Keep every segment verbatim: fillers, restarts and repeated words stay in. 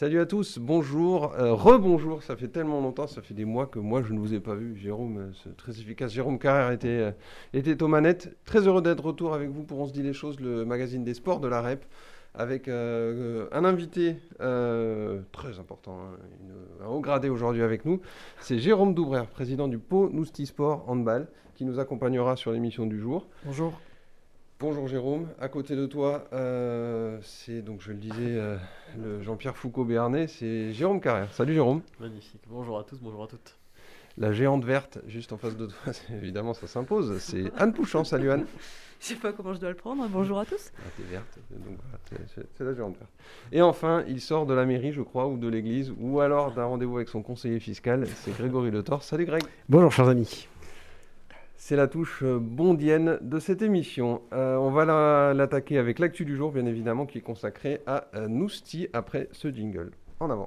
Salut à tous, bonjour, euh, rebonjour, ça fait tellement longtemps, ça fait des mois que moi je ne vous ai pas vu. Jérôme, euh, c'est très efficace. Jérôme Carrère était, euh, était aux manettes. Très heureux d'être de retour avec vous pour On se dit les choses, le magazine des sports de la R E P, avec euh, un invité euh, très important, hein, une, un haut gradé aujourd'hui avec nous. C'est Jérôme Doubrère, président du Pau Nousty Sport Handball, qui nous accompagnera sur l'émission du jour. Bonjour. Bonjour Jérôme, à côté de toi, euh, c'est donc je le disais, euh, le Jean-Pierre Foucault-Béarnais, c'est Jérôme Carrère. Salut Jérôme. Magnifique, bonjour à tous, bonjour à toutes. La géante verte, juste en face de toi, évidemment ça s'impose, c'est Anne Pouchant. Salut Anne. Je sais pas comment je dois le prendre, bonjour à tous. Ah, t'es verte, donc voilà, c'est, c'est la géante verte. Et enfin, il sort de la mairie, je crois, ou de l'église, ou alors d'un rendez-vous avec son conseiller fiscal, c'est Grégory Le Thor. Salut Greg. Bonjour chers amis. C'est la touche bondienne de cette émission. Euh, on va la, l'attaquer avec l'actu du jour, bien évidemment, qui est consacrée à euh, Nousty après ce jingle. En avant.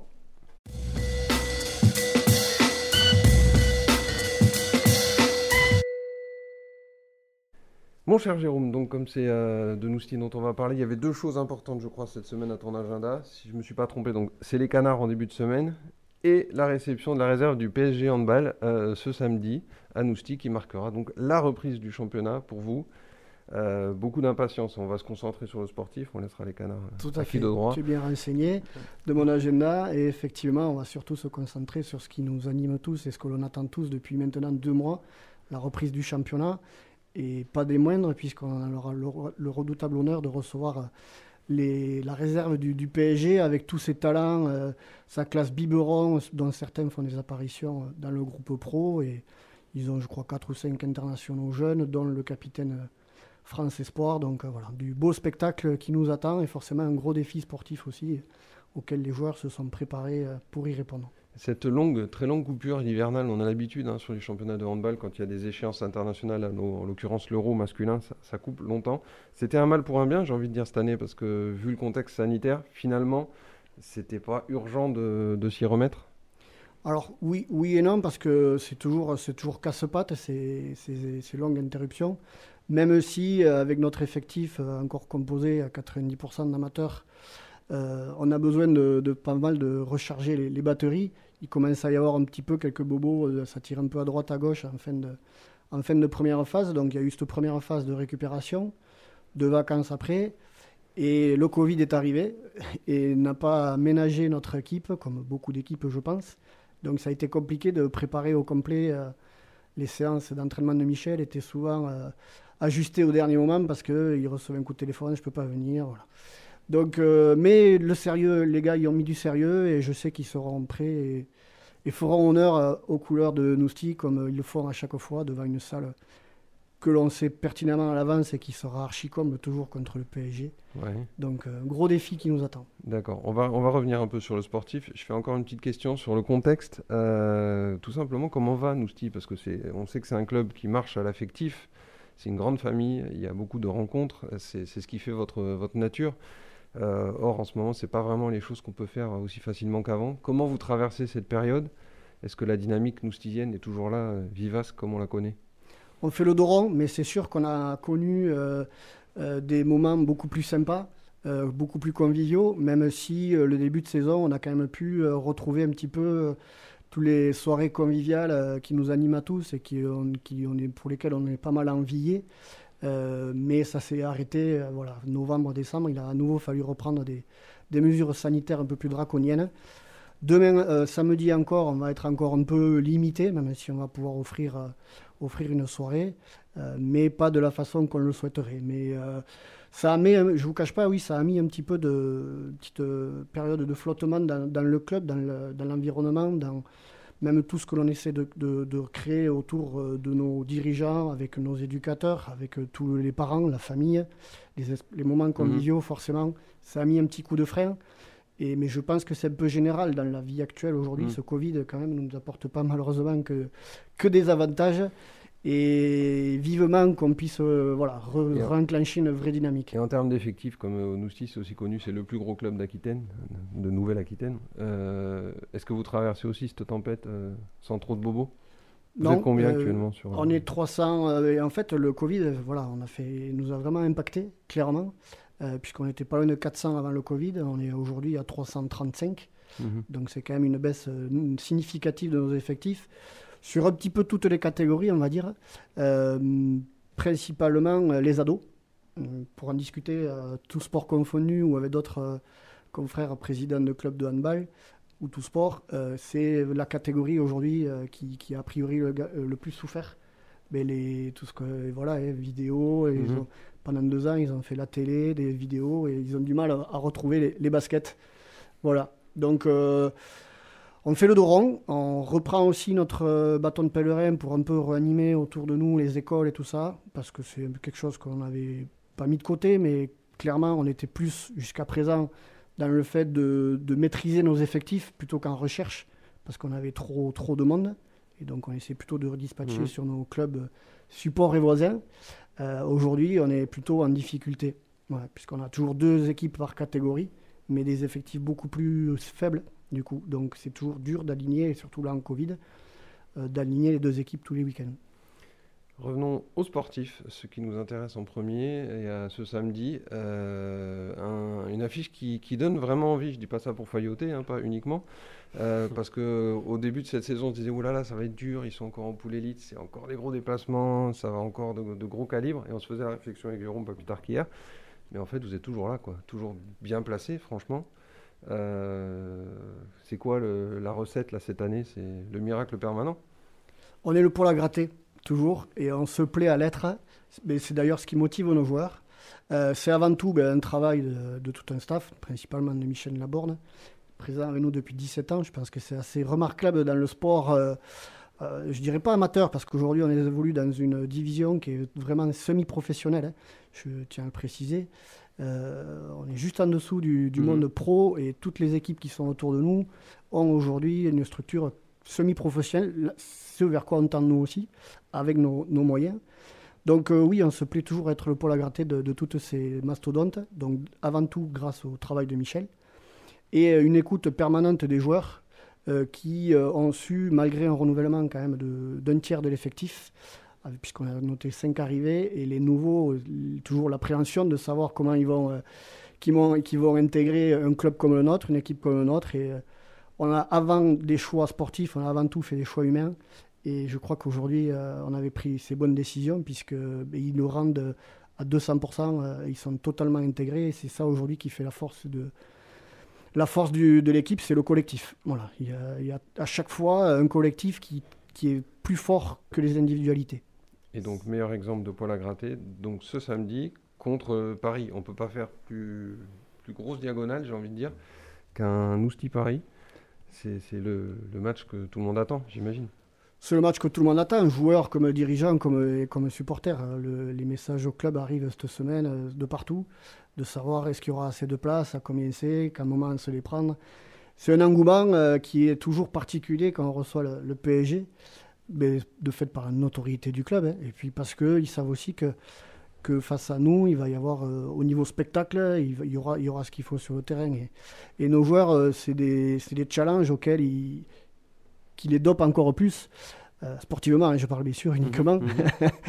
Mon cher Jérôme, donc comme c'est euh, de Nousty dont on va parler, il y avait deux choses importantes, je crois, cette semaine à ton agenda. Si je ne me suis pas trompé, donc c'est les Canards en début de semaine et la réception de la réserve du P S G Handball euh, ce samedi à Nousty, qui marquera donc la reprise du championnat pour vous. Euh, beaucoup d'impatience, on va se concentrer sur le sportif, on laissera les Canards Tout à, à qui fait. de droit. Tu es bien renseigné de mon agenda et effectivement on va surtout se concentrer sur ce qui nous anime tous et ce que l'on attend tous depuis maintenant deux mois, la reprise du championnat, et pas des moindres puisqu'on aura le, le redoutable honneur de recevoir Les, la réserve du, du P S G avec tous ses talents, euh, sa classe biberon, dont certains font des apparitions dans le groupe pro, et ils ont je crois quatre ou cinq internationaux jeunes, dont le capitaine France Espoir, donc euh, voilà, du beau spectacle qui nous attend et forcément un gros défi sportif aussi auquel les joueurs se sont préparés euh, pour y répondre. Cette longue, très longue coupure hivernale, on a l'habitude hein, sur les championnats de handball, quand il y a des échéances internationales, en l'occurrence l'Euro masculin, ça, ça coupe longtemps. C'était un mal pour un bien, j'ai envie de dire, cette année, parce que vu le contexte sanitaire, finalement, c'était pas urgent de, de s'y remettre. Alors oui, oui et non, parce que c'est toujours, c'est toujours casse-pattes, ces, ces, ces longues interruptions. Même si, euh, avec notre effectif euh, encore composé à quatre-vingt-dix pour cent d'amateurs, euh, on a besoin de, de pas mal de recharger les, les batteries. Il commence à y avoir un petit peu quelques bobos, euh, ça tire un peu à droite, à gauche en fin de, en fin de première phase. Donc il y a eu cette première phase de récupération, de vacances après. Et le Covid est arrivé et n'a pas ménagé notre équipe, comme beaucoup d'équipes je pense. Donc ça a été compliqué de préparer au complet. Euh, les séances d'entraînement de Michel étaient souvent euh, ajustées au dernier moment parce qu'il recevait un coup de téléphone, je ne peux pas venir. Voilà. Donc, euh, mais le sérieux, les gars, ils ont mis du sérieux et je sais qu'ils seront prêts et, et feront honneur euh, aux couleurs de Nousty comme ils le font à chaque fois devant une salle que l'on sait pertinemment à l'avance et qui sera archi comble toujours contre le P S G. Ouais. Donc, euh, gros défi qui nous attend. D'accord, on va, on va revenir un peu sur le sportif. Je fais encore une petite question sur le contexte. Euh, tout simplement, comment va Nousty ? Parce que c'est, on sait que c'est un club qui marche à l'affectif. C'est une grande famille, il y a beaucoup de rencontres. C'est, c'est ce qui fait votre, votre nature. Euh, or, en ce moment, ce n'est pas vraiment les choses qu'on peut faire aussi facilement qu'avant. Comment vous traversez cette période ? Est-ce que la dynamique noustysienne est toujours là, vivace, comme on la connaît ? On fait le dos rond, mais c'est sûr qu'on a connu euh, euh, des moments beaucoup plus sympas, euh, beaucoup plus conviviaux, même si euh, le début de saison, on a quand même pu euh, retrouver un petit peu euh, toutes les soirées conviviales euh, qui nous animent à tous et qui, on, qui, on est, pour lesquelles on est pas mal enviés. Euh, mais ça s'est arrêté, euh, voilà, novembre, décembre, il a à nouveau fallu reprendre des, des mesures sanitaires un peu plus draconiennes. Demain, euh, samedi encore, on va être encore un peu limité, même si on va pouvoir offrir, euh, offrir une soirée, euh, mais pas de la façon qu'on le souhaiterait. Mais euh, ça a mis, je ne vous cache pas, oui, ça a mis un petit peu de petite période de flottement dans, dans le club, dans, le, dans l'environnement, dans même tout ce que l'on essaie de, de, de créer autour de nos dirigeants, avec nos éducateurs, avec tous les parents, la famille, les, les moments conviviaux, mmh. forcément, ça a mis un petit coup de frein. Et, mais je pense que c'est un peu général dans la vie actuelle aujourd'hui. Mmh. Ce Covid, quand même, ne nous apporte pas malheureusement que, que des avantages. Et vivement qu'on puisse euh, voilà, re- re-enclencher une vraie dynamique. Et en termes d'effectifs, comme euh, Nousty, c'est aussi connu, c'est le plus gros club d'Aquitaine, de Nouvelle-Aquitaine. Euh, est-ce que vous traversez aussi cette tempête euh, sans trop de bobos ? Vous Non, êtes combien euh, actuellement sur, On est trois cents. Euh, et en fait, le Covid, voilà, on a fait, nous a vraiment impacté, clairement. Euh, puisqu'on n'était pas loin de quatre cents avant le Covid, on est aujourd'hui à trois cent trente-cinq. Mmh. Donc c'est quand même une baisse euh, significative de nos effectifs. Sur un petit peu toutes les catégories, on va dire, euh, principalement euh, les ados. Euh, pour en discuter, euh, tous sports confondus ou avec d'autres euh, confrères présidents de clubs de handball ou tout sport, euh, c'est la catégorie aujourd'hui euh, qui, qui a a priori le, le plus souffert. Mais les, tout ce que, voilà, hein, vidéos, et Mmh. ils ont, pendant deux ans, ils ont fait la télé, des vidéos, et ils ont du mal à, à retrouver les, les baskets. Voilà. Donc, euh, on fait le dos rond. On reprend aussi notre euh, bâton de pèlerin pour un peu réanimer autour de nous les écoles et tout ça, parce que c'est quelque chose qu'on n'avait pas mis de côté, mais clairement, on était plus, jusqu'à présent, dans le fait de, de maîtriser nos effectifs plutôt qu'en recherche, parce qu'on avait trop, trop de monde. Et donc, on essaie plutôt de redispatcher Mmh. sur nos clubs supports et voisins. Euh, aujourd'hui, on est plutôt en difficulté, ouais, puisqu'on a toujours deux équipes par catégorie, mais des effectifs beaucoup plus faibles, du coup. Donc, c'est toujours dur d'aligner, et surtout là en Covid, euh, d'aligner les deux équipes tous les week-ends. Revenons aux sportifs, ce qui nous intéresse en premier. Il y a ce samedi euh, un- une affiche qui, qui donne vraiment envie. Je dis pas ça pour failloter, hein, pas uniquement. Euh, parce qu'au début de cette saison, on se disait oh là là, ça va être dur, ils sont encore en poule élite, c'est encore des gros déplacements, ça va encore de, de gros calibres. Et on se faisait la réflexion avec Jérôme pas plus tard qu'hier. Mais en fait, vous êtes toujours là, quoi. Toujours bien placé, franchement. Euh, c'est quoi le- la recette là cette année? C'est le miracle permanent? On est le poil à gratter, toujours, et on se plaît à l'être. Mais c'est d'ailleurs ce qui motive nos joueurs. Euh, c'est avant tout ben, un travail de, de tout un staff, principalement de Michel Laborne, présent avec nous depuis dix-sept ans. Je pense que c'est assez remarquable dans le sport, euh, euh, je dirais pas amateur, parce qu'aujourd'hui on évolue dans une division qui est vraiment semi-professionnelle, hein, je tiens à le préciser. Euh, on est juste en dessous du, du Mmh. monde pro, et toutes les équipes qui sont autour de nous ont aujourd'hui une structure semi-professionnelle, ce vers quoi on tend nous aussi, avec nos, nos moyens. Donc euh, oui, on se plaît toujours à être le pôle à gratter de, de toutes ces mastodontes, donc avant tout grâce au travail de Michel, et euh, une écoute permanente des joueurs euh, qui euh, ont su, malgré un renouvellement quand même de, d'un tiers de l'effectif, euh, puisqu'on a noté cinq arrivées, et les nouveaux, euh, toujours l'appréhension de savoir comment ils vont, euh, qu'ils vont, qu'ils vont intégrer un club comme le nôtre, une équipe comme le nôtre. Et euh, on a, avant des choix sportifs, on a avant tout fait des choix humains. Et je crois qu'aujourd'hui, euh, on avait pris ces bonnes décisions, puisqu'ils nous rendent à deux cents pour cent, euh, ils sont totalement intégrés. Et c'est ça aujourd'hui qui fait la force de, la force du, de l'équipe, c'est le collectif. Voilà. Il y a, il y a à chaque fois un collectif qui, qui est plus fort que les individualités. Et donc, meilleur exemple de poil à gratter, donc ce samedi contre euh, Paris. On ne peut pas faire plus, plus grosse diagonale, j'ai envie de dire, qu'un Ousti-Paris. C'est, c'est le, le match que tout le monde attend, j'imagine. C'est le match que tout le monde attend, joueur comme dirigeant, comme, comme supporter. Le, les messages au club arrivent cette semaine de partout, de savoir est-ce qu'il y aura assez de place, à combien c'est, qu'à un moment on se les prendre. C'est un engouement euh, qui est toujours particulier quand on reçoit le, le P S G, mais de fait par une autorité du club, hein. Et puis parce qu'ils savent aussi que, que face à nous, il va y avoir, euh, au niveau spectacle, il, va, il, y aura, il y aura ce qu'il faut sur le terrain. Et, et nos joueurs, euh, c'est, des, c'est des challenges auxquels ils... qui les dope encore plus, euh, sportivement, hein, je parle bien sûr uniquement, Mmh.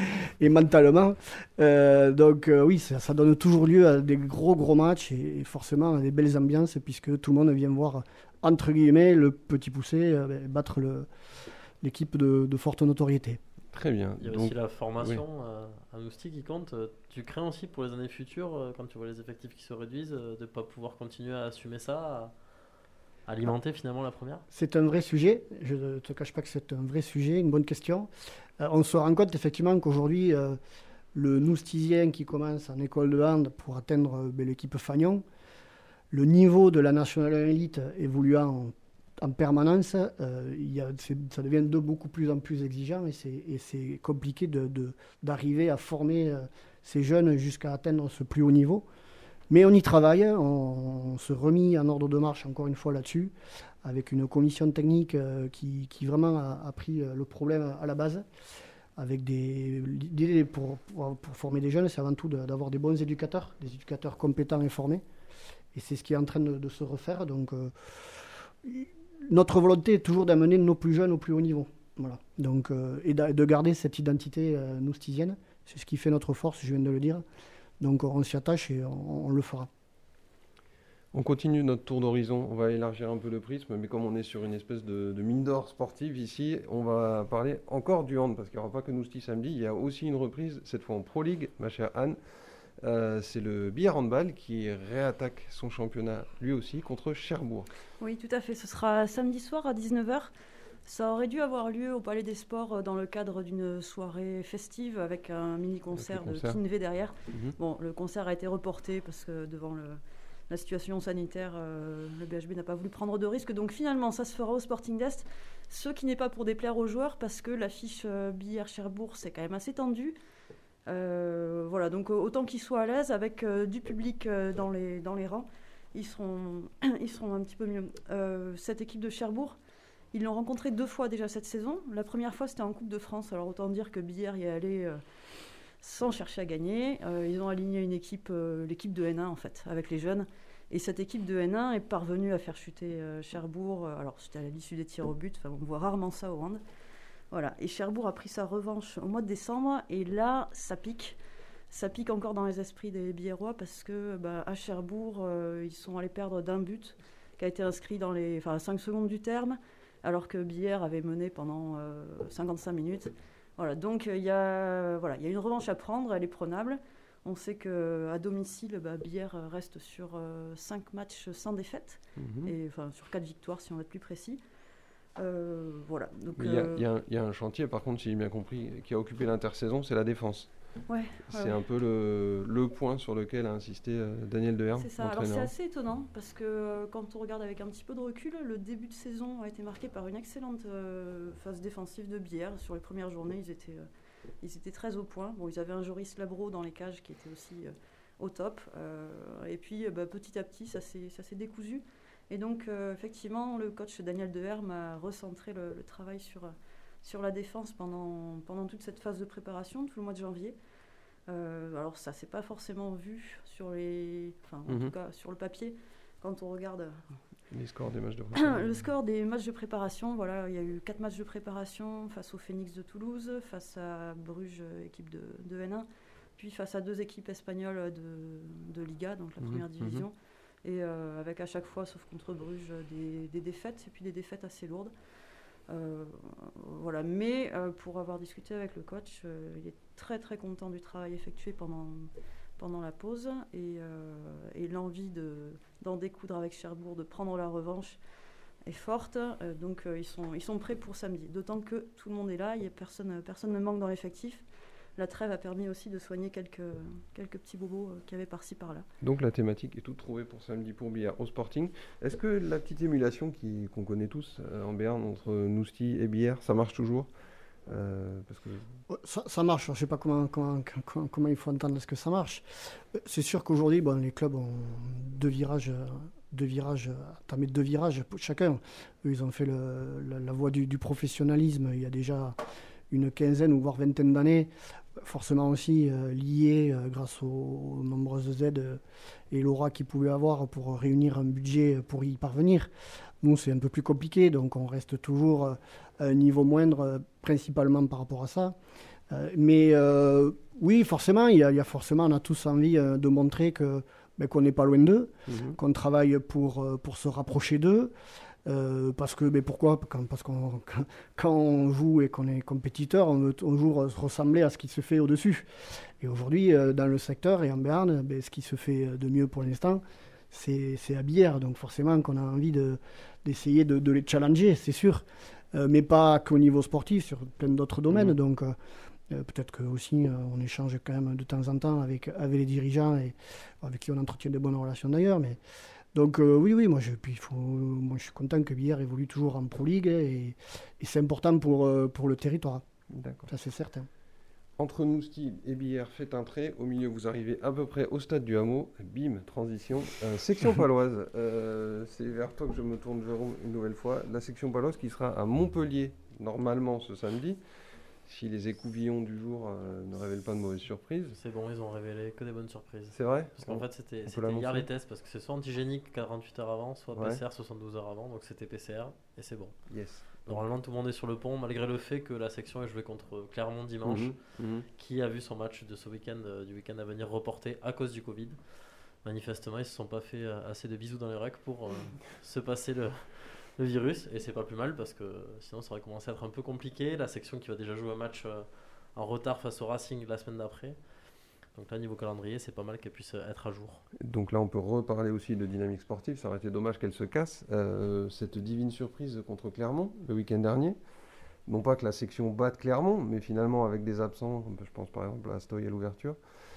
et mentalement. Euh, donc euh, oui, ça, ça donne toujours lieu à des gros gros matchs, et, et forcément à des belles ambiances, puisque tout le monde vient voir, entre guillemets, le petit poussé euh, battre le, l'équipe de, de forte notoriété. Très bien. Il y a Donc, aussi la formation euh, à Ousti qui compte. Euh, Tu crains aussi pour les années futures, euh, quand tu vois les effectifs qui se réduisent, euh, de ne pas pouvoir continuer à assumer ça, à alimenter finalement la première? C'est un vrai sujet, je ne te cache pas que c'est un vrai sujet, une bonne question. Euh, on se rend compte effectivement qu'aujourd'hui, euh, le Noustisien qui commence en école de hand pour atteindre euh, ben, l'équipe Fagnon, le niveau de la National Elite évoluant en, en permanence, euh, il y a, c'est, ça devient de beaucoup plus en plus exigeant, et c'est, et c'est compliqué de, de, d'arriver à former euh, ces jeunes jusqu'à atteindre ce plus haut niveau. Mais on y travaille, on, on se remet en ordre de marche encore une fois là-dessus, avec une commission technique euh, qui, qui vraiment a, a pris euh, le problème à la base, avec des l'idée pour, pour, pour former des jeunes, c'est avant tout de, d'avoir des bons éducateurs, des éducateurs compétents et formés, et c'est ce qui est en train de, de se refaire. Donc euh, notre volonté est toujours d'amener nos plus jeunes au plus haut niveau, voilà. Donc, euh, et de garder cette identité euh, noustisienne, c'est ce qui fait notre force, je viens de le dire. Donc on s'y attache et on, on le fera. On continue notre tour d'horizon, on va élargir un peu le prisme, mais comme on est sur une espèce de, de mine d'or sportive ici, on va parler encore du hand, parce qu'il n'y aura pas que Nousty samedi, il y a aussi une reprise, cette fois en Pro League, ma chère Anne. Euh, c'est le billard handball qui réattaque son championnat lui aussi contre Cherbourg. Oui, tout à fait. Ce sera samedi soir à dix-neuf heures. Ça aurait dû avoir lieu au Palais des Sports dans le cadre d'une soirée festive avec un mini-concert de Kinvé derrière. Mm-hmm. Bon, le concert a été reporté parce que devant le, la situation sanitaire, euh, le B H B n'a pas voulu prendre de risques. Donc finalement, ça se fera au Sporting d'Est. Ce qui n'est pas pour déplaire aux joueurs parce que l'affiche euh, billard Cherbourg, c'est quand même assez tendu. Euh, voilà, donc autant qu'ils soient à l'aise avec euh, du public euh, dans, les, dans les rangs, ils seront, ils seront un petit peu mieux. Euh, cette équipe de Cherbourg, ils l'ont rencontré deux fois déjà cette saison. La première fois, c'était en Coupe de France. Alors autant dire que Billard y est allé euh, sans chercher à gagner. Euh, ils ont aligné une équipe, euh, l'équipe de N un en fait, avec les jeunes. Et cette équipe de N un est parvenue à faire chuter euh, Cherbourg. Alors c'était à l'issue des tirs au but. Enfin, on voit rarement ça au hand. Voilà. Et Cherbourg a pris sa revanche au mois de décembre. Et là, ça pique. Ça pique encore dans les esprits des Billardois parce que bah, à Cherbourg, euh, ils sont allés perdre d'un but qui a été inscrit dans les, enfin, à cinq secondes du terme. Alors que Billard avait mené pendant euh, cinquante-cinq minutes. Voilà, donc il euh, y, a, voilà, y a une revanche à prendre, elle est prenable. On sait qu'à domicile, bah, Billard reste sur euh, cinq matchs sans défaite, mmh. et, enfin sur quatre victoires si on veut être plus précis. Euh, voilà. Il y, euh... y, y, y a un chantier, par contre, si j'ai bien compris, qui a occupé l'intersaison, c'est la défense. Ouais, c'est ouais, un peu le, le point sur lequel a insisté euh, Daniel Deherme. C'est ça, alors c'est assez étonnant parce que euh, quand on regarde avec un petit peu de recul, le début de saison a été marqué par une excellente euh, phase défensive de Billard. Sur les premières journées, ils étaient, euh, ils étaient très au point. Bon, ils avaient un Joris Labro dans les cages qui était aussi euh, au top. Euh, et puis bah, petit à petit, ça s'est, ça s'est décousu. Et donc euh, effectivement, le coach Daniel Deherme a recentré le, le travail sur, sur la défense pendant, pendant toute cette phase de préparation, tout le mois de janvier. Euh, alors ça s'est pas forcément vu sur les, enfin en mm-hmm. tout cas sur le papier quand on regarde les scores des matchs de préparation. Le score des matchs de préparation, voilà, il y a eu quatre matchs de préparation face au Phoenix de Toulouse, face à Bruges, équipe de, de N un, puis face à deux équipes espagnoles de, de Liga, donc la mm-hmm. première division, mm-hmm. et euh, avec à chaque fois, sauf contre Bruges, des, des défaites et puis des défaites assez lourdes. Euh, voilà, mais euh, pour avoir discuté avec le coach, euh, il est très très content du travail effectué pendant, pendant la pause et, euh, et l'envie de, d'en découdre avec Cherbourg, de prendre la revanche est forte. Euh, donc euh, ils, sont, ils sont prêts pour samedi, d'autant que tout le monde est là, il y a personne, personne ne manque dans l'effectif. La trêve a permis aussi de soigner quelques, quelques petits bobos qu'il y avait par-ci par-là. Donc la thématique est toute trouvée pour samedi pour Billard au Sporting. Est-ce que la petite émulation qui, qu'on connaît tous euh, en Béarn entre Nousty et Billard, ça marche toujours euh, parce que... ça, ça marche, je ne sais pas comment, comment, comment, comment il faut entendre ce que ça marche. C'est sûr qu'aujourd'hui, bon, les clubs ont deux virages, deux virages, entamé deux virages chacun. Eux, ils ont fait le, la, la voie du, du professionnalisme il y a déjà une quinzaine ou voire vingtaine d'années, forcément aussi euh, lié euh, grâce aux, aux nombreuses aides euh, et l'aura qu'ils pouvaient avoir pour réunir un budget pour y parvenir. Nous, c'est un peu plus compliqué, donc on reste toujours euh, à un niveau moindre, euh, principalement par rapport à ça. Euh, mais euh, oui, forcément, il y, a, il y a forcément, on a tous envie euh, de montrer que, ben, qu'on n'est pas loin d'eux, mmh. qu'on travaille pour, euh, pour se rapprocher d'eux. Euh, parce que, mais pourquoi quand, Parce que quand, quand on joue et qu'on est compétiteur, on veut toujours ressembler à ce qui se fait au-dessus. Et aujourd'hui, euh, dans le secteur et en Béarn, ben, ce qui se fait de mieux pour l'instant, c'est, c'est à Billard. Donc forcément qu'on a envie de, d'essayer de, de les challenger, c'est sûr. Euh, mais pas qu'au niveau sportif, sur plein d'autres domaines. Mmh. Donc euh, peut-être que aussi euh, on échange quand même de temps en temps avec, avec les dirigeants et avec qui on entretient de bonnes relations d'ailleurs. Mais donc euh, oui, oui, moi je, puis, faut, moi je suis content que Billard évolue toujours en Pro League et, et c'est important pour, euh, pour le territoire. D'accord. Ça c'est certain. Entre Nousty et Billard, faites un trait. Au milieu, vous arrivez à peu près au stade du hameau. Bim, transition. Euh, section paloise. Euh, c'est vers toi que je me tourne, Jérôme, une nouvelle fois. La section paloise qui sera à Montpellier, normalement ce samedi. Si les écouvillons du jour euh, ne révèlent pas de mauvaises surprises. C'est bon, ils ont révélé que des bonnes surprises. C'est vrai ? Parce qu'en fait, c'était, c'était hier les tests, parce que c'est soit antigénique quarante-huit heures avant, soit ouais. P C R soixante-douze heures avant, donc c'était P C R, et c'est bon. Yes. Normalement, tout le monde est sur le pont, malgré le fait que la section est jouée contre Clermont dimanche, mmh, mmh. qui a vu son match de ce week-end, euh, du week-end à venir, reporté à cause du Covid. manifestement, ils ne se sont pas fait assez de bisous dans les règles pour euh, se passer le, le virus. Et c'est pas plus mal parce que sinon, ça aurait commencé à être un peu compliqué. La section qui va déjà jouer un match euh, en retard face au Racing la semaine d'après. Donc là, niveau calendrier, c'est pas mal qu'elle puisse être à jour. Donc là, on peut reparler aussi de dynamique sportive. Ça aurait été dommage qu'elle se casse. Euh, cette divine surprise contre Clermont le week-end dernier. Non pas que la section batte Clermont, mais finalement avec des absents, je pense par exemple à Astoy à l'ouverture.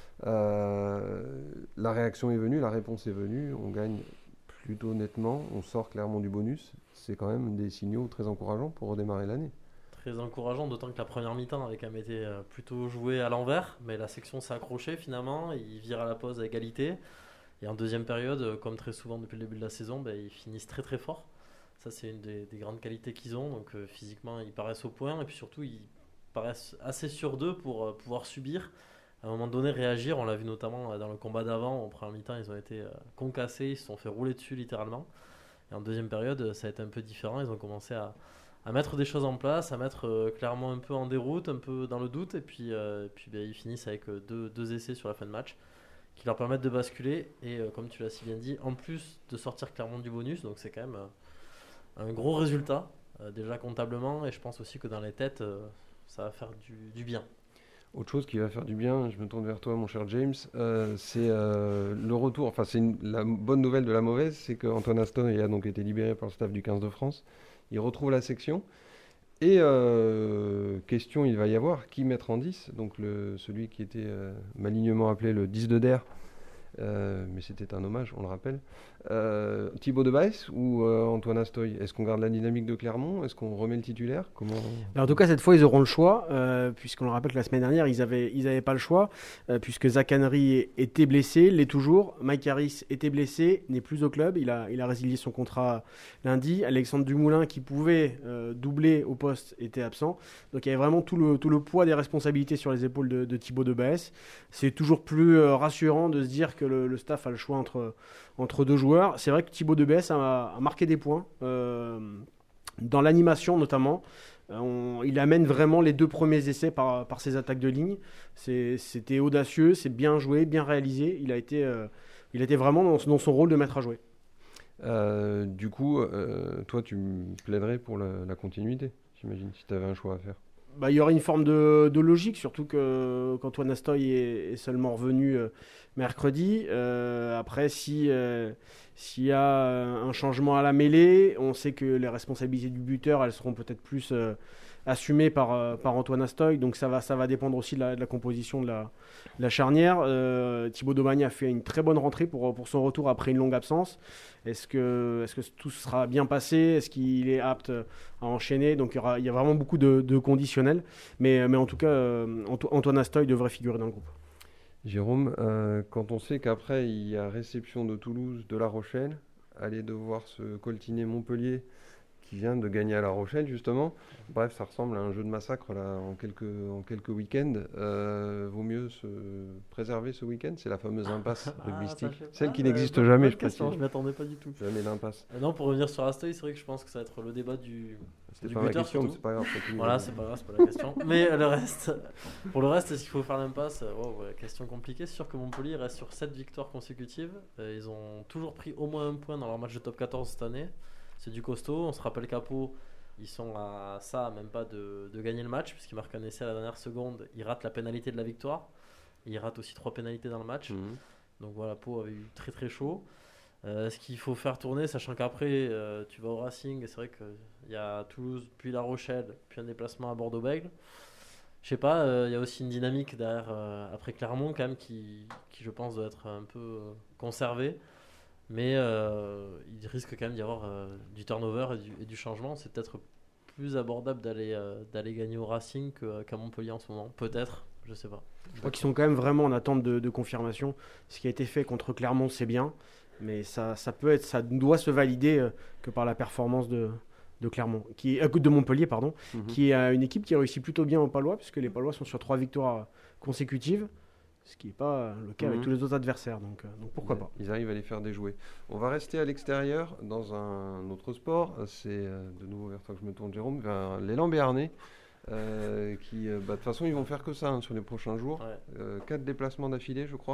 Euh, la réaction est venue, la réponse est venue. On gagne plutôt nettement. On sort Clermont du bonus. C'est quand même des signaux très encourageants pour redémarrer l'année. Très encourageant, d'autant que la première mi-temps avait quand même été plutôt jouée à l'envers, mais la section s'est accrochée finalement, ils virent à la pause à égalité, et en deuxième période, comme très souvent depuis le début de la saison, ben, ils finissent très très fort. Ça c'est une des, des grandes qualités qu'ils ont, donc euh, physiquement ils paraissent au point, et puis surtout ils paraissent assez sûrs d'eux pour euh, pouvoir subir, à un moment donné réagir. On l'a vu notamment euh, dans le combat d'avant, en première mi-temps ils ont été euh, concassés, ils se sont fait rouler dessus littéralement, et en deuxième période ça a été un peu différent, ils ont commencé à à mettre des choses en place, à mettre euh, clairement un peu en déroute, un peu dans le doute, et puis, euh, et puis ben, ils finissent avec euh, deux, deux essais sur la fin de match qui leur permettent de basculer, et euh, comme tu l'as si bien dit, en plus de sortir Clermont du bonus, donc c'est quand même euh, un gros résultat, euh, déjà comptablement, et je pense aussi que dans les têtes, euh, ça va faire du, du bien. Autre chose qui va faire du bien, je me tourne vers toi mon cher James, euh, c'est euh, le retour, enfin c'est une, la bonne nouvelle de la mauvaise, c'est qu'Antoine Astoy a donc été libéré par le staff du quinze de France. Il retrouve la section. Et euh, question, il va y avoir qui mettre en dix. Donc le, celui qui était euh, malignement appelé le dix de D E R, euh, mais c'était un hommage, on le rappelle. Euh, Thibaut de Baes ou euh, Antoine Astoy? Est-ce qu'on garde la dynamique de Clermont? Est-ce qu'on remet le titulaire? Comment... En tout cas, cette fois, ils auront le choix, euh, puisqu'on le rappelle que la semaine dernière, ils n'avaient ils avaient pas le choix, euh, puisque Zach Henry était blessé, l'est toujours. Mike Harris était blessé, n'est plus au club. Il a, il a résilié son contrat lundi. Alexandre Dumoulin, qui pouvait euh, doubler au poste, était absent. Donc il y avait vraiment tout le, tout le poids des responsabilités sur les épaules de, de Thibaut de Baes. C'est toujours plus euh, rassurant de se dire que le, le staff a le choix entre, entre deux joueurs. C'est vrai que Thibaut de Baes a, a marqué des points, euh, dans l'animation notamment. Euh, on, il amène vraiment les deux premiers essais par, par ses attaques de ligne. C'est, c'était audacieux, c'est bien joué, bien réalisé. Il a été, euh, il a été vraiment dans, dans son rôle de maître à jouer. Euh, du coup, euh, toi, tu plaiderais pour la, la continuité, j'imagine, si tu avais un choix à faire. Bah, il y aurait une forme de, de logique, surtout que, qu'Antoine Astoy est, est seulement revenu euh, mercredi. Euh, après, si, euh, s'il y a un changement à la mêlée, on sait que les responsabilités du buteur, elles seront peut-être plus euh, assumées par, euh, par Antoine Astoy. Donc ça va, ça va dépendre aussi de la, de la composition de la, de la charnière. Euh, Thibaut Domagny a fait une très bonne rentrée pour, pour son retour après une longue absence. Est-ce que, est-ce que tout sera bien passé? Est-ce qu'il est apte à enchaîner? Donc il y, aura, il y a vraiment beaucoup de, de conditionnels. Mais, mais en tout cas, euh, Antoine Astoy devrait figurer dans le groupe. Jérôme, euh, quand on sait qu'après il y a réception de Toulouse, de La Rochelle, aller devoir se coltiner Montpellier, qui vient de gagner à La Rochelle justement, bref, ça ressemble à un jeu de massacre là, en quelques, en quelques week-ends. Euh, vaut mieux se préserver ce week-end, c'est la fameuse impasse Ah, rugbystique, ça, je sais celle pas, qui euh, n'existe bonne- jamais, bonne je question, précise. je m'y attendais pas du tout. Jamais l'impasse. Euh, non, pour revenir sur Astoy, c'est vrai que je pense que ça va être le débat du, C'était du pas ma buteur question, mais surtout. c'est pas grave. continue. Voilà, c'est pas grave, c'est pas la question. Mais euh, le reste, pour le reste, est-ce qu'il faut faire l'impasse? Oh, ouais, question compliquée. C'est sûr que Montpellier reste sur sept victoires consécutives. Euh, ils ont toujours pris au moins un point dans leur match de top quatorze cette année. C'est du costaud. On se rappelle qu'à Pau, ils sont à ça, même pas de, de gagner le match, puisqu'ils marquent un essai à la dernière seconde. Ils ratent la pénalité de la victoire. Ils ratent aussi trois pénalités dans le match. Mhm. Donc voilà, Pau avait eu très très chaud. Euh, ce qu'il faut faire tourner, sachant qu'après euh, tu vas au Racing, et c'est vrai qu'il y a Toulouse, puis La Rochelle, puis un déplacement à Bordeaux-Bègles. Je sais pas, il euh, y a aussi une dynamique derrière, euh, après Clermont quand même, qui, qui je pense doit être un peu euh, conservée. Mais euh, il risque quand même d'y avoir euh, du turnover et du, et du changement. C'est peut-être plus abordable d'aller, euh, d'aller gagner au Racing que, qu'à Montpellier en ce moment. Peut-être, je sais pas. Je crois qu'ils sont quand même vraiment en attente de, de confirmation. Ce qui a été fait contre Clermont, c'est bien. Mais ça, ça peut être, ça doit se valider euh, que par la performance de, de Clermont, qui, euh, de Montpellier, pardon, Mhm. qui est euh, une équipe qui réussit plutôt bien aux Palois, puisque les Palois sont sur trois victoires consécutives, ce qui n'est pas le cas Mhm. avec tous les autres adversaires. Donc, euh, donc pourquoi Ils- pas. Ils arrivent à les faire déjouer. On va rester à l'extérieur dans un autre sport. C'est euh, de nouveau vers toi que je me tourne, Jérôme, vers l'élan béarnais. Euh, qui, euh, bah, de toute façon, ils vont faire que ça hein, sur les prochains jours. Ouais. Euh, quatre déplacements d'affilée, je crois.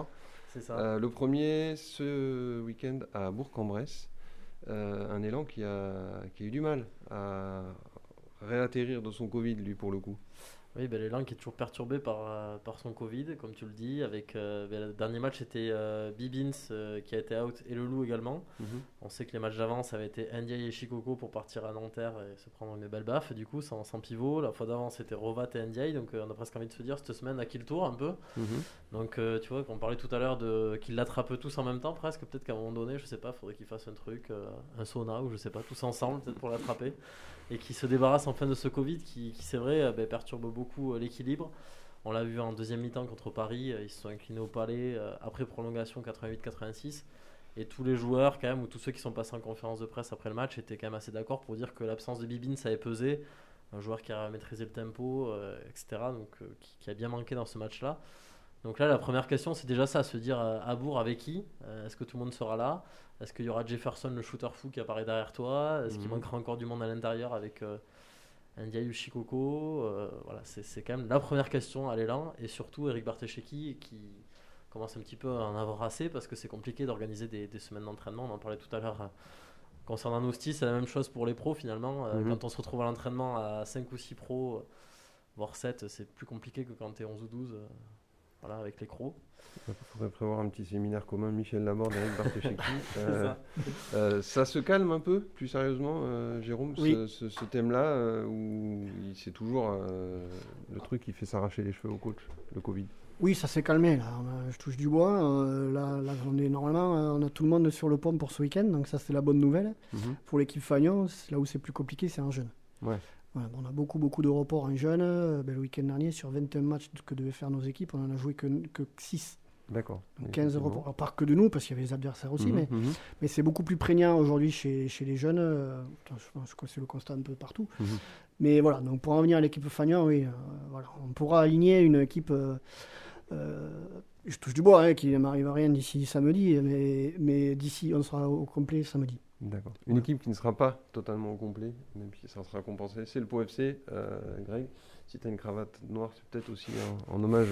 C'est ça. Euh, le premier, ce week-end à Bourg-en-Bresse, euh, un élan qui a, qui a eu du mal à réatterrir de son Covid, lui, pour le coup. Oui, ben, l'élan qui est toujours perturbé par, euh, par son Covid, comme tu le dis. Avec, euh, ben, le dernier match, c'était euh, Bibins euh, qui a été out et le Loup également. Mm-hmm. On sait que les matchs d'avant, ça avait été Ndiaye et Chikoko pour partir à Nanterre et se prendre une belle baffe. Du coup, sans, sans pivot. La fois d'avant, c'était Rovat et Ndiaye. Donc, euh, on a presque envie de se dire, cette semaine, à qui le tour un peu. Mm-hmm. Donc, euh, tu vois, on parlait tout à l'heure de qu'ils l'attrapent tous en même temps, presque. Peut-être qu'à un moment donné, je sais pas, il faudrait qu'ils fassent un truc, euh, un sauna ou je sais pas, tous ensemble, peut-être pour l'attraper. Et qui se débarrasse enfin de ce Covid qui, qui c'est vrai, bah, perturbe beaucoup euh, l'équilibre. On l'a vu en deuxième mi-temps contre Paris, euh, ils se sont inclinés au Palais euh, après prolongation quatre-vingt-huit quatre-vingt-six. Et tous les joueurs, quand même, ou tous ceux qui sont passés en conférence de presse après le match, étaient quand même assez d'accord pour dire que l'absence de Bibins avait pesé. Un joueur qui a maîtrisé le tempo, euh, et cetera. Donc, euh, qui, qui a bien manqué dans ce match-là. Donc là, la première question, c'est déjà ça, se dire euh, à Bourg avec qui euh, est-ce que tout le monde sera là? Est-ce qu'il y aura Jefferson, le shooter fou, qui apparaît derrière toi? Est-ce mmh. qu'il manquera encore du monde à l'intérieur avec euh, Ndiaye ou Chikoko? euh, Voilà, c'est, c'est quand même la première question à l'élan. Et surtout, Eric Bartesheki qui commence un petit peu à en avoir assez parce que c'est compliqué d'organiser des, des semaines d'entraînement. On en parlait tout à l'heure. Euh, concernant Nousti, c'est la même chose pour les pros finalement. Euh, mmh. Quand on se retrouve à l'entraînement à cinq ou six pros, voire sept, c'est plus compliqué que quand tu es onze ou douze. Euh, Voilà, avec les crocs. Il faudrait prévoir un petit séminaire commun, Michel Laborde et Eric Bartesheki. euh, ça. Euh, ça se calme un peu, plus sérieusement, euh, Jérôme, oui. ce, ce, ce thème-là, euh, où il, c'est toujours euh, le truc qui fait s'arracher les cheveux au coach, le Covid. Oui, ça s'est calmé, là. Je touche du bois. Euh, là, là, on est normalement, on a tout le monde sur le pont pour ce week-end, donc ça, c'est la bonne nouvelle. Mm-hmm. Pour l'équipe Fagnon, là où c'est plus compliqué, c'est en jeune. Ouais. Voilà, bon, on a beaucoup, beaucoup de reports en jeunes. Ben, le week-end dernier, sur vingt et un matchs que devaient faire nos équipes, on en a joué que, que six. D'accord. Donc quinze reports. Alors, pas que de nous, parce qu'il y avait les adversaires aussi, mmh, mais, mmh. mais c'est beaucoup plus prégnant aujourd'hui chez, chez les jeunes. Euh, je pense que c'est le constat un peu partout. Mmh. Mais voilà, donc pour en venir à l'équipe Fagnon, oui, euh, voilà, on pourra aligner une équipe. Euh, euh, je touche du bois, hein, qu'il ne m'arrive à rien d'ici samedi, mais, mais d'ici, on sera au complet samedi. D'accord. Une ouais. équipe qui ne sera pas totalement au complet, même si ça sera compensé, c'est le Pau F C. Euh, Greg, si tu as une cravate noire, c'est peut-être aussi en, en hommage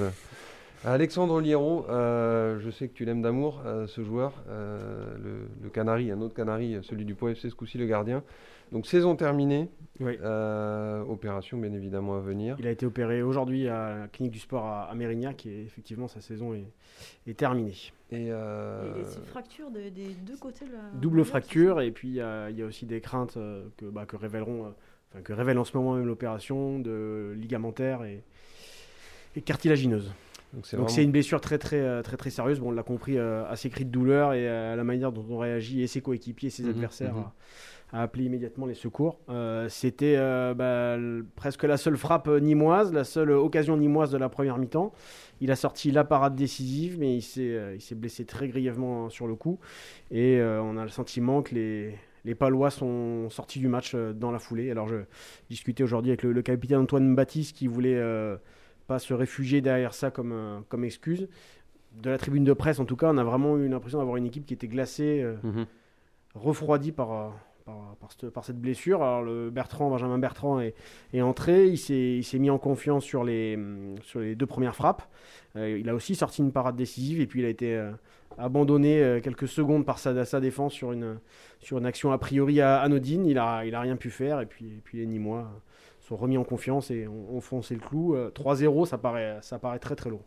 à Alexandre Liéro. Euh, je sais que tu l'aimes d'amour, euh, ce joueur, euh, le, le Canari, un autre Canari, celui du Pau F C, ce coup-ci le gardien. Donc saison terminée, oui. euh, opération bien évidemment à venir. Il a été opéré aujourd'hui à la clinique du sport à, à Mérignac et effectivement sa saison est, est terminée. Et, euh... et c'est une fracture des, des deux côtés de la... Double fracture et puis il euh, y a aussi des craintes euh, que, bah, que révéleront, euh, que révèle en ce moment même l'opération de ligamentaire et, et cartilagineuse. Donc c'est, Donc vraiment... c'est une blessure très très très très sérieuse. Bon, on l'a compris euh, à ses cris de douleur et à la manière dont on réagit et ses coéquipiers et ses mmh, adversaires. Mmh. A appelé immédiatement les secours. Euh, c'était euh, bah, l- presque la seule frappe nîmoise, la seule occasion nîmoise de la première mi-temps. Il a sorti la parade décisive, mais il s'est, euh, il s'est blessé très grièvement sur le coup. Et euh, on a le sentiment que les, les Palois sont sortis du match euh, dans la foulée. Alors je discutais aujourd'hui avec le, le capitaine Antoine Baptiste qui voulait euh, pas se réfugier derrière ça comme, euh, comme excuse. De la tribune de presse, en tout cas, on a vraiment eu l'impression d'avoir une équipe qui était glacée, euh, mm-hmm. refroidie par... Euh, Par, par, cette, par cette blessure. Alors le Bertrand, Benjamin Bertrand est, est entré, il s'est, il s'est mis en confiance sur les, sur les deux premières frappes. Euh, il a aussi sorti une parade décisive et puis il a été euh, abandonné euh, quelques secondes par sa, sa défense sur une, sur une action a priori anodine. Il a, il a rien pu faire et puis, et puis les Nîmois sont remis en confiance et ont, ont foncé le clou. Euh, trois zéro, ça paraît, ça paraît très très lourd.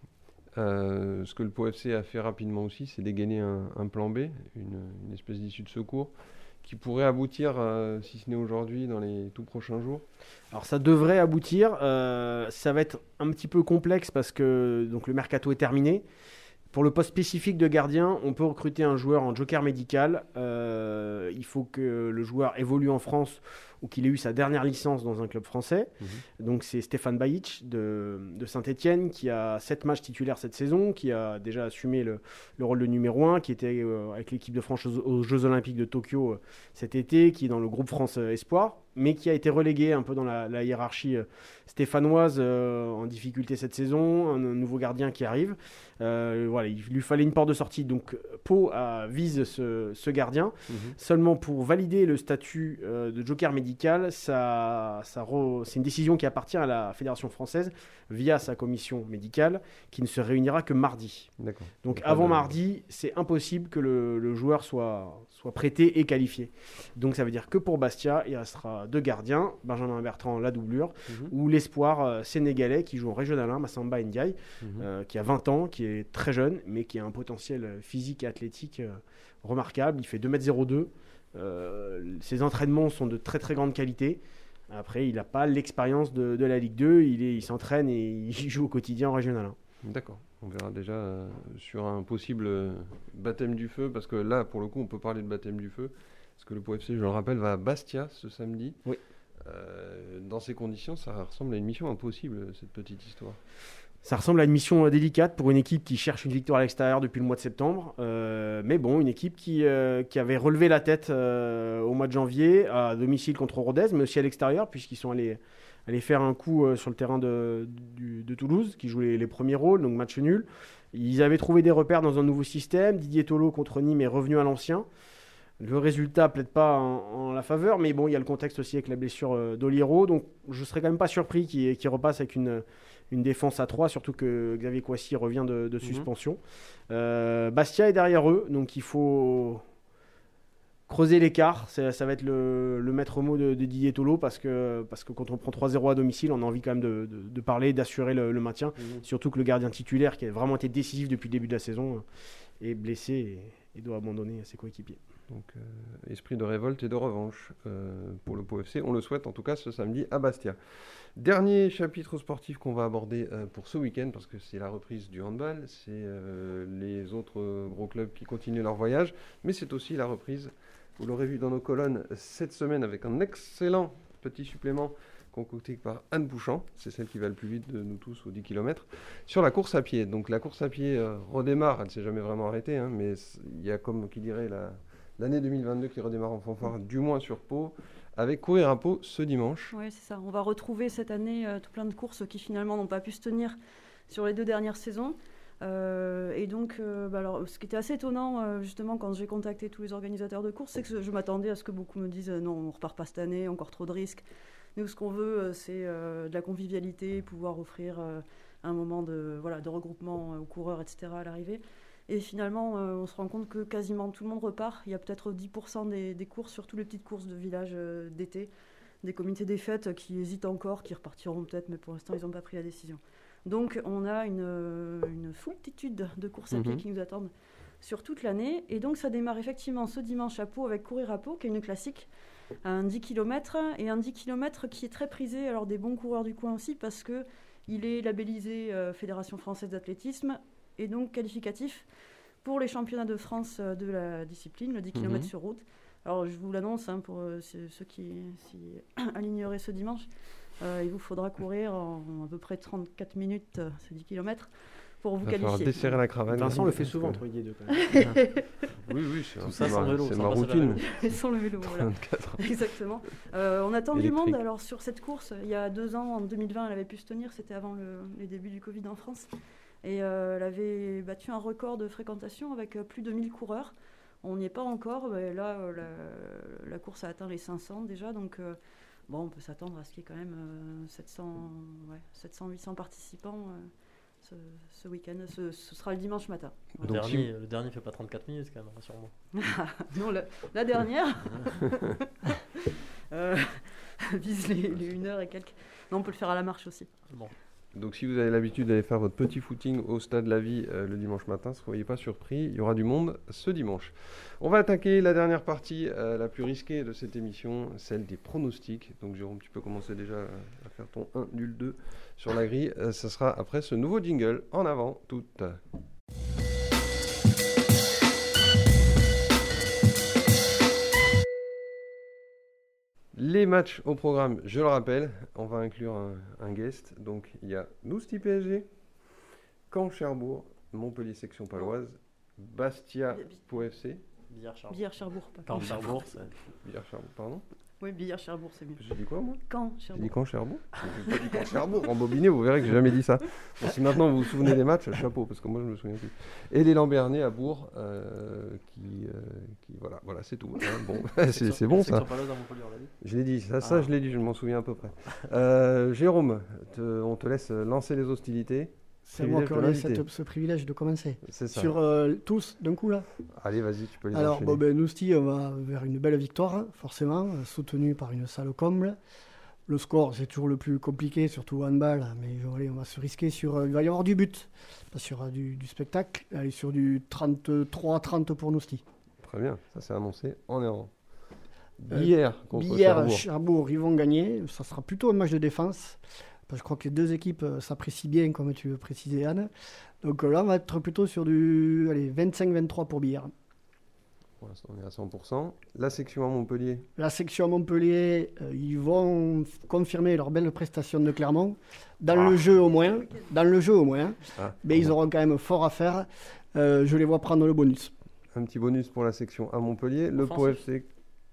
Euh, ce que le Pau F C a fait rapidement aussi, c'est dégainer un, un plan B, une, une espèce d'issue de secours qui pourrait aboutir, euh, si ce n'est aujourd'hui, dans les tout prochains jours. Alors ça devrait aboutir, euh, ça va être un petit peu complexe parce que donc, le mercato est terminé. Pour le poste spécifique de gardien, on peut recruter un joueur en joker médical. Euh, il faut que le joueur évolue en France ou qu'il ait eu sa dernière licence dans un club français. Mmh. Donc c'est Stéphane Bajic de, de Saint-Etienne qui a sept matchs titulaires cette saison, qui a déjà assumé le, le rôle de numéro un, qui était euh, avec l'équipe de France aux, aux Jeux Olympiques de Tokyo euh, cet été, qui est dans le groupe France euh, Espoir. mais qui a été relégué un peu dans la, la hiérarchie euh, stéphanoise euh, en difficulté cette saison, un, un nouveau gardien qui arrive. Euh, voilà, il lui fallait une porte de sortie, donc Pau euh, vise ce, ce gardien. Mmh. Seulement pour valider le statut euh, de joker médical, ça, ça re, c'est une décision qui appartient à la Fédération française via sa commission médicale, qui ne se réunira que mardi. D'accord. Donc donc avant mardi, c'est impossible que le, le joueur soit, soit prêté et qualifié. Donc ça veut dire que pour Bastia, il restera deux gardiens, Benjamin Bertrand, la doublure, mmh. ou l'espoir euh, sénégalais qui joue en Régional un, Massamba Ndiaye, mmh. euh, qui a vingt ans, qui est très jeune, mais qui a un potentiel physique et athlétique euh, remarquable. Il fait deux mètres zéro deux. Euh, ses entraînements sont de très très grande qualité. Après, il n'a pas l'expérience de, de la Ligue deux. Il, est, il s'entraîne et il joue au quotidien en Régional un. D'accord. On verra déjà euh, sur un possible euh, baptême du feu, parce que là, pour le coup, on peut parler de baptême du feu, parce que le Pau F C, je le rappelle, va à Bastia ce samedi. Oui. Euh, dans ces conditions, ça ressemble à une mission impossible, cette petite histoire. Ça ressemble à une mission délicate pour une équipe qui cherche une victoire à l'extérieur depuis le mois de septembre. Euh, mais bon, une équipe qui, euh, qui avait relevé la tête euh, au mois de janvier, à domicile contre Rodez, mais aussi à l'extérieur, puisqu'ils sont allés, allés faire un coup euh, sur le terrain de, de, de Toulouse, qui joue les, les premiers rôles, donc match nul. Ils avaient trouvé des repères dans un nouveau système. Didier Tolo contre Nîmes est revenu à l'ancien. Le résultat plaide pas en, en la faveur, mais bon, il y a le contexte aussi avec la blessure euh, d'Oliero, donc je serais quand même pas surpris qu'il, qu'il repasse avec une, une défense à trois, surtout que Xavier Kouassi revient de, de suspension. Mmh. Euh, Bastia est derrière eux, donc il faut creuser l'écart. Ça, ça va être le, le maître mot de, de Didier Tolo, parce que, parce que quand on prend trois zéro à domicile, on a envie quand même de, de, de parler, d'assurer le, le maintien, mmh. surtout que le gardien titulaire, qui a vraiment été décisif depuis le début de la saison, est blessé et, et doit abandonner ses coéquipiers. Donc, euh, esprit de révolte et de revanche euh, pour le Pau F C. On le souhaite en tout cas ce samedi à Bastia. Dernier chapitre sportif qu'on va aborder euh, pour ce week-end, parce que c'est la reprise du handball, c'est euh, les autres gros clubs qui continuent leur voyage, mais c'est aussi la reprise, vous l'aurez vu dans nos colonnes cette semaine, avec un excellent petit supplément concocté par Anne Bouchant, c'est celle qui va le plus vite de nous tous aux dix kilomètres, sur la course à pied. Donc la course à pied euh, redémarre, elle ne s'est jamais vraiment arrêtée, hein, mais il y a comme qui dirait la... l'année deux mille vingt-deux qui redémarre en fanfare, du moins sur Pau, avec Courir à Pau ce dimanche. Oui, c'est ça. On va retrouver cette année euh, tout plein de courses qui finalement n'ont pas pu se tenir sur les deux dernières saisons. Euh, et donc, euh, bah alors, ce qui était assez étonnant, euh, justement, quand j'ai contacté tous les organisateurs de courses, c'est que je m'attendais à ce que beaucoup me disent euh, non, on ne repart pas cette année, encore trop de risques. Nous, ce qu'on veut, euh, c'est euh, de la convivialité, pouvoir offrir euh, un moment de, voilà, de regroupement euh, aux coureurs, et cetera à l'arrivée. Et finalement, euh, on se rend compte que quasiment tout le monde repart. Il y a peut-être dix pour cent des, des courses, surtout les petites courses de village euh, d'été, des comités des fêtes qui hésitent encore, qui repartiront peut-être, mais pour l'instant, ils n'ont pas pris la décision. Donc, on a une, une foultitude de courses à pied mmh. qui nous attendent sur toute l'année. Et donc, ça démarre effectivement ce dimanche à Pau avec Courir à Pau, qui est une classique, un dix kilomètres, et un dix kilomètres qui est très prisé, alors des bons coureurs du coin aussi, parce qu'il est labellisé euh, Fédération française d'athlétisme, et donc qualificatif pour les championnats de France de la discipline, le dix kilomètres mmh. sur route. Alors je vous l'annonce hein, pour euh, ceux qui s'y aligneraient ce dimanche, euh, il vous faudra courir en, en à peu près trente-quatre minutes euh, ces dix kilomètres pour vous qualifier. Il va falloir desserrer la cravate. Vincent le fait souvent entre les deux quand même. oui, oui, c'est, tout ça sans vélo, c'est ma routine. Sans le vélo, voilà. Exactement. Euh, on attend Électrique. Du monde. Alors sur cette course, il y a deux ans, en deux mille vingt, elle avait pu se tenir, c'était avant le, les débuts du Covid en France. Et euh, elle avait battu un record de fréquentation avec euh, plus de mille coureurs. On n'y est pas encore. Mais là, euh, la, la course a atteint les cinq cents déjà. Donc, euh, bon, on peut s'attendre à ce qu'il y ait quand même euh, sept cents, ouais, sept cents, huit cents participants euh, ce, ce week-end. Ce, ce sera le dimanche matin. Le, voilà. dernier, le dernier fait pas trente-quatre minutes quand même, rassure-moi. Non, la, la dernière euh, vise les, les une heure et quelques. Non, on peut le faire à la marche aussi. Bon. Donc si vous avez l'habitude d'aller faire votre petit footing au Stade La Vie euh, le dimanche matin, ne soyez pas surpris, il y aura du monde ce dimanche. On va attaquer la dernière partie, euh, la plus risquée de cette émission, celle des pronostics. Donc Jérôme, tu peux commencer déjà à faire ton un nul deux sur la grille. Euh, ça sera après ce nouveau jingle. En avant, toutes. Les matchs au programme, je le rappelle, on va inclure un, un guest. Donc il y a Nousty P S G, Caen Cherbourg, Montpellier section paloise, Bastia Pau F C, Billard-Cherbourg. Billard-Cherbourg, pas Caen Cherbourg, c'est... Billard-Cherbourg, pardon. Oui, Billard-Cherbourg, c'est mieux. J'ai dit quoi, moi Caen J'ai Cherbourg. dit Caen Cherbourg. J'ai pas dit Caen Cherbourg. En bobiné, vous verrez que j'ai jamais dit ça. Bon, si maintenant vous vous souvenez des matchs, chapeau, parce que moi je me souviens plus. Et l'élan Bernay à Bourg, euh, qui, euh, qui, voilà, voilà, c'est tout. Hein. Bon, c'est, c'est bon ça. Je l'ai dit, ça, ça ah. je l'ai dit, je m'en souviens à peu près. Euh, Jérôme, te, on te laisse lancer les hostilités. C'est moi qui ai ce privilège de commencer. C'est ça. Sur euh, tous d'un coup là. Allez, vas-y, tu peux les Alors, enchaîner. bon, ben, Nousty, on va vers une belle victoire, forcément, soutenue par une salle comble. Le score, c'est toujours le plus compliqué, surtout au handball, mais allez, on va se risquer sur. Euh, il va y avoir du but, pas sur euh, du, du spectacle. Allez, sur du trente-trois trente pour Nousty. Très bien, ça s'est annoncé en errant. Billard euh, contre Billard, Cherbourg. Cherbourg, ils vont gagner. Ça sera plutôt un match de défense. Je crois que les deux équipes s'apprécient bien, comme tu veux préciser, Anne. Donc là, on va être plutôt sur du allez, vingt-cinq vingt-trois pour Billard. Pour l'instant, on est à cent pour cent. La section à Montpellier. La section à Montpellier, euh, ils vont confirmer leur belle prestation de Clermont. Dans ah. le jeu au moins. Dans le jeu au moins. Ah, mais ils auront quand même fort à faire. Euh, je les vois prendre le bonus. Un petit bonus pour la section à Montpellier. Le Pau F C...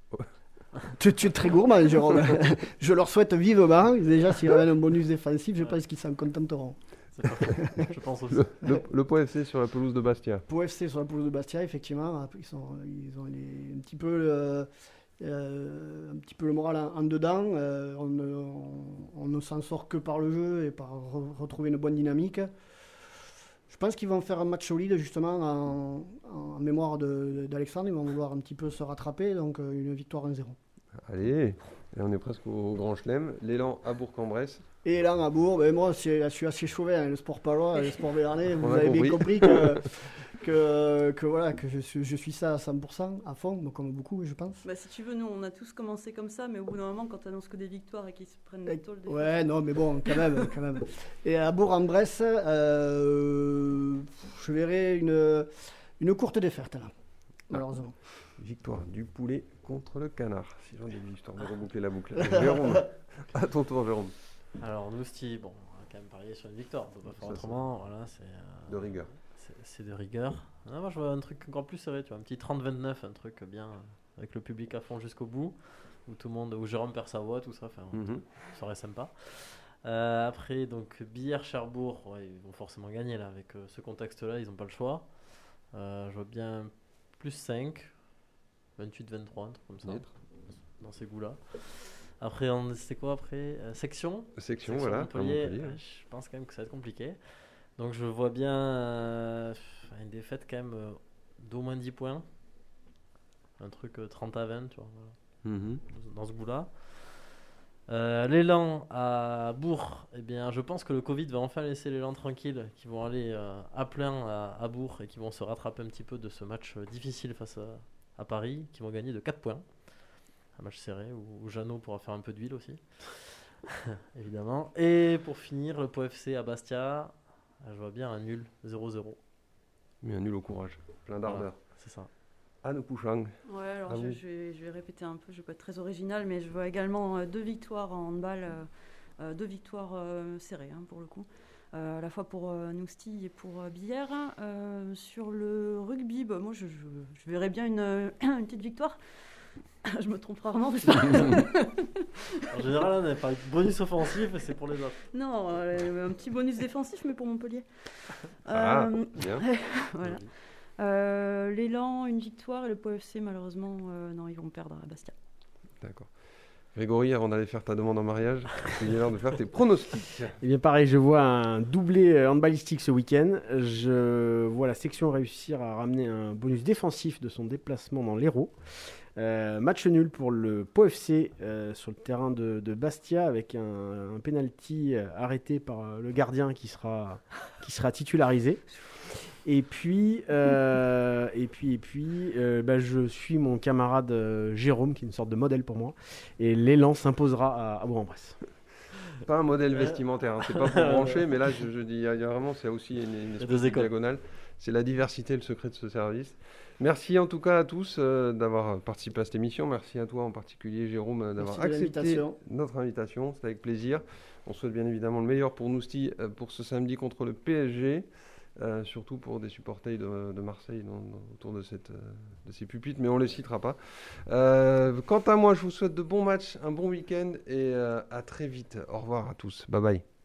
Tu, tu es très gourmand, Jérôme. Je leur souhaite vivement. Déjà, s'ils ramènent un bonus défensif, je ouais. pense qu'ils s'en contenteront. Je pense aussi. Le, le, le Pau F C sur la pelouse de Bastia. Pau F C sur la pelouse de Bastia, effectivement. Ils, sont, ils ont les, un, petit peu le, euh, un petit peu le moral en, en dedans. Euh, on, on, on ne s'en sort que par le jeu et par re, retrouver une bonne dynamique. Je pense qu'ils vont faire un match solide, justement, en, en mémoire de, d'Alexandre. Ils vont vouloir un petit peu se rattraper, donc une victoire un zéro. Allez, et on est presque au Grand Chelem. L'élan à Bourg-en-Bresse. Et l'élan à Bourg, ben moi je suis assez chauvin, hein, le sport palois, le sport béarnais. Vous avez compris. bien compris que, que, que, voilà, que je, suis, je suis ça à cent pour cent, à fond, comme beaucoup, je pense. Bah, si tu veux, nous on a tous commencé comme ça, mais au bout d'un moment, quand tu annonces que des victoires et qu'ils se prennent des tôles. Des ouais, non, mais bon, quand même. quand même. Et à Bourg-en-Bresse, euh, je verrai une, une courte défaite, là, malheureusement. Victoire du poulet contre le canard. Si j'en ai une histoire de reboucler la boucle. Jérôme, à ton tour, Jérôme. Alors, Nousty, bon, on va quand même parier sur une victoire. On peut pas faire ça, autrement. Voilà, c'est, euh, de rigueur. C'est, c'est de rigueur. Ah, moi, je vois un truc encore plus serré. Tu vois, un petit trente vingt-neuf, un truc bien avec le public à fond jusqu'au bout, où tout le monde, où Jérôme perd sa voix, tout ça. Enfin, mm-hmm. Ça serait sympa. Euh, après, donc Billard-Cherbourg, ouais, ils vont forcément gagner là. Avec euh, ce contexte-là, ils n'ont pas le choix. Euh, je vois bien plus cinq. vingt-huit vingt-trois, un truc comme ça, Litre. Dans ces goûts-là. Après, on, c'était quoi après euh, Section Section, Section voilà. Montpellier, Montpellier ouais. Je pense quand même que ça va être compliqué. Donc je vois bien euh, une défaite quand même euh, d'au moins dix points. Un truc euh, trente à vingt, tu vois. Voilà. Mm-hmm. Dans ce goût-là. Euh, l'élan à Bourg, eh bien, je pense que le Covid va enfin laisser l'élan tranquille, qui vont aller euh, à plein à, à Bourg et qui vont se rattraper un petit peu de ce match euh, difficile face à, à Paris, qui vont gagner de quatre points. Un match serré où, où Jeannot pourra faire un peu d'huile aussi, évidemment. Et pour finir, le Pau F C à Bastia, je vois bien un nul, zéro zéro. Mais un nul au courage, plein d'ardeur. Voilà, c'est ça. Anne Pouchang. Ouais, alors je, je, vais, je vais répéter un peu, je ne vais pas être très original, mais je vois également euh, deux victoires en handball, euh, euh, deux victoires euh, serrées hein, pour le coup. Euh, à la fois pour euh, Nousty et pour euh, Billard. Euh, sur le rugby, bah, moi je, je, je verrais bien une, une petite victoire. Je me trompe rarement, mais c'est pas... En général, on n'a pas de bonus offensif, c'est pour les autres. Non, euh, un petit bonus défensif, mais pour Montpellier. Ah, euh, bien. Voilà. Euh, L'élan, une victoire, et le Pau F C, malheureusement, euh, non, ils vont perdre à Bastia. D'accord. Grégory, avant d'aller faire ta demande en mariage, il est l'heure de faire tes pronostics. Eh bien pareil, je vois un doublé handballistique ce week-end. Je vois la section réussir à ramener un bonus défensif de son déplacement dans l'Hérault. Euh, match nul pour le Pau F C euh, sur le terrain de, de Bastia avec un, un penalty arrêté par le gardien qui sera, qui sera titularisé. Et puis, euh, et puis, et puis euh, bah, je suis mon camarade euh, Jérôme, qui est une sorte de modèle pour moi. Et l'élan s'imposera à, à Bourg-en-Bresse. Pas un modèle vestimentaire, hein. C'est pas pour brancher, mais là, je, je dis, il y, y a vraiment, c'est aussi une, une espèce de diagonale. C'est la diversité, le secret de ce service. Merci en tout cas à tous euh, d'avoir participé à cette émission. Merci à toi en particulier, Jérôme, d'avoir Merci accepté l'invitation. notre invitation. C'est avec plaisir. On souhaite bien évidemment le meilleur pour Nousty euh, pour ce samedi contre le P S G. euh, surtout pour des supporters de, de Marseille dans, dans, autour de, cette, de ces pupitres, mais on ne les citera pas. Euh, quant à moi, je vous souhaite de bons matchs, un bon week-end et euh, à très vite. Au revoir à tous. Bye bye.